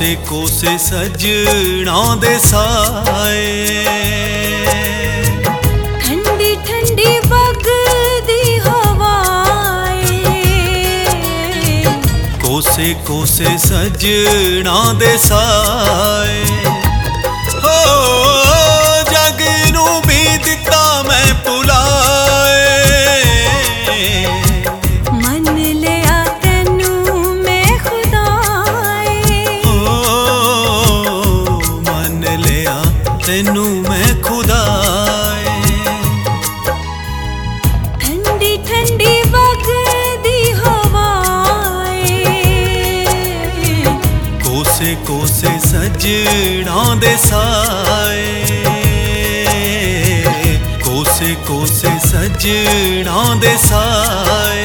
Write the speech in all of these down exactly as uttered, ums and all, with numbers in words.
कोसे सजना दे साए, ठंडी ठंडी वगदी हवाएं, कोसे कोसे सजना दे साए। हो जग नू भी दिता मैं भुलाए, मन लिया तैनू मैं खुदाए, ओ मन लिया तैनू मैं खुदाए। ठंडी ठंडी वगदी हवाएं, कोसे कोसे सजना दे साए, कोसे कोसे सजना दे साए।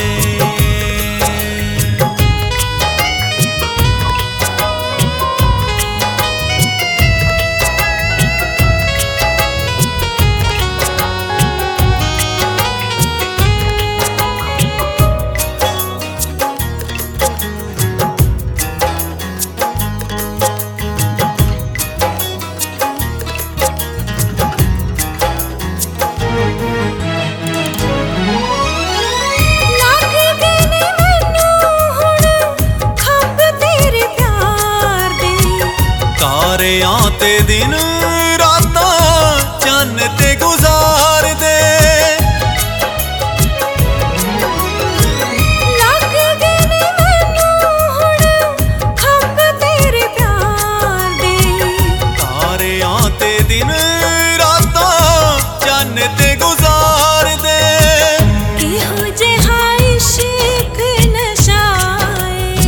तारियां ते दिन रातां चन्न ते गुजार दे, लग गए ने मैनू हुण खंभ तेरे प्यार दे। तारियां ते दिन रातां चन्न ते गुजार दे, किहो जिहा इश्क नशाए,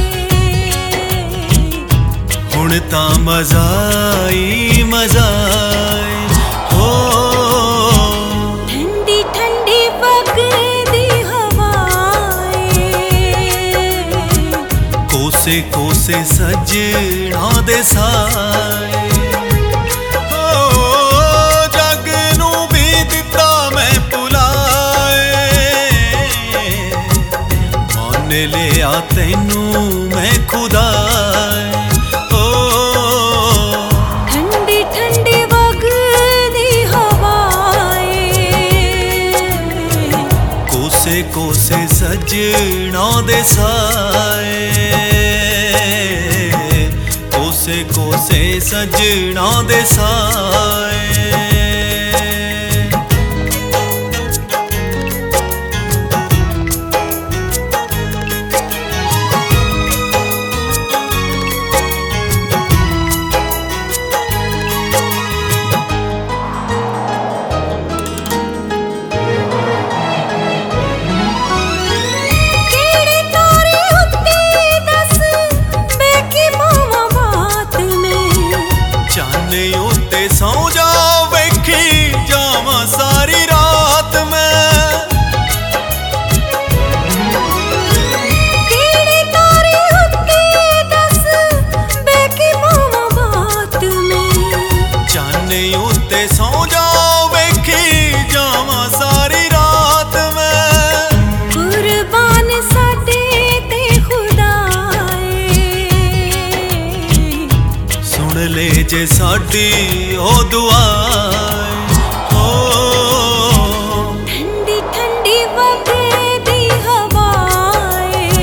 हुण तां मजा आई मजा आई। हो ठंडी ठंडी वगदी हवाएं, कोसे कोसे सजना दे साए। हो जग नू भी दिता मैं भुलाए, मान लिया तैनू मैं खुदाए। ठंडी ठंडी वगदी हवाएं, कोसे कोसे सजना दे साए, कोसे कोसे सजना दे साए। केड़े तारे उत्ते दस बैकी पावां बात में, चाने उत्ते सौ जा वेखी जावां सारी रात मैं, केड़े तारे उत्ते दस बैकी पावां बात में, चाने उत्ते सौ जा वेखी जावां सारी रात मैं। कुर्बान साडे ते खुदाए, सुन ले जे साडी ओ दुआए। हो ठंडी ठंडी वगदी हवाएं,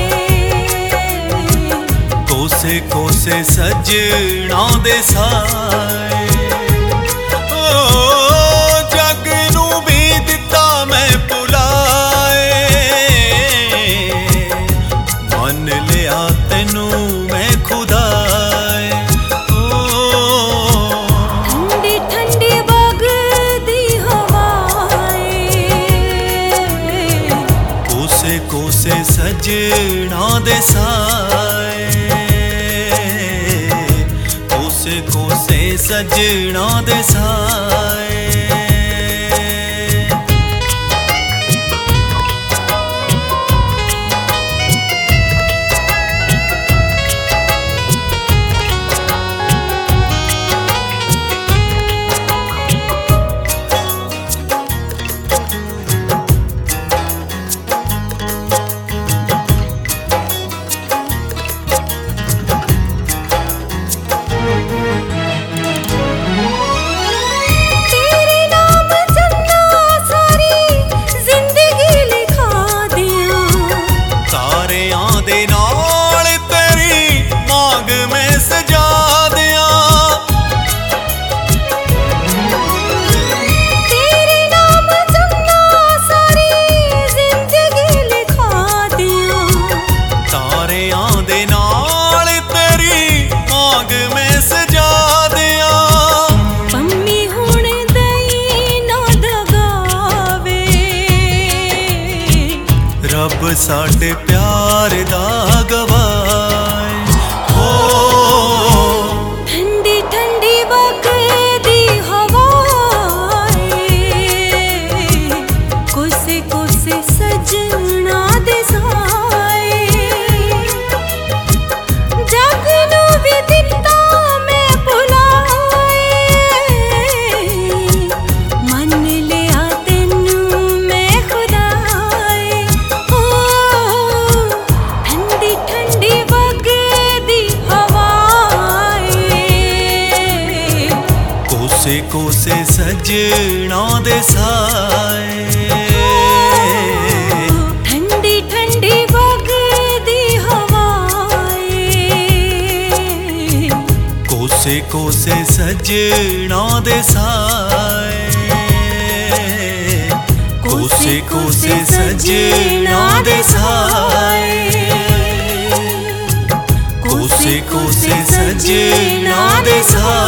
कोसे कोसे सजना दे साए। ओ जग नू भी दिता मैं भुलाए, मान लिया तैनू मैं खुदाए। ओ ठंडी ठंडी वगदी हवाएं, कोसे कोसे सजना दे साए, कोसे कोसे सजना दे साए। रब साडे प्यार दा गवाए। हो ठंडी ठंडी वगदी हवाए, कोसे कोसे सजना दे साए, जग नू भी दिता मैं भुलाए, मन लिया तेनू मैं खुदाए। ओ ठंडी ठंडी वगदी हवाए, कोसे कोसे सजना दे साए। ठंडी ठंडी वगदी हवाए, कोसे कोसे सजना दे साए। कोसे कोसे सजना दे साए। कोसे कोसे सजना दे साए।